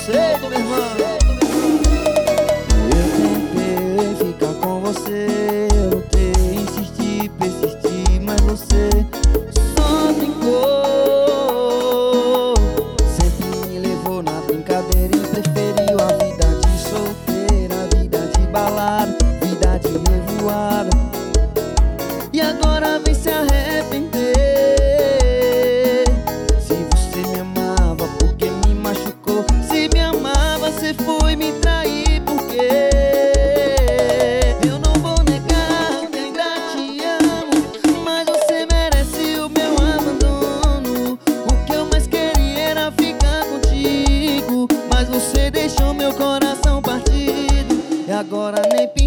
preconceito, meu irmão. Eu tentei ficar com você, eu lutei, insisti, persisti, mas você só brincou. Sempre me levou na brincadeira e preferiu a vida de solteira, a vida de balada, vida de revoada. E agora vem se arrepender. Se você me amava, porque me machucou? Se me amava, você foi me trair, porque eu não vou negar que ainda te amo, mas você merece o meu abandono. O que eu mais queria era ficar contigo, mas você deixou meu coração partido. E agora nem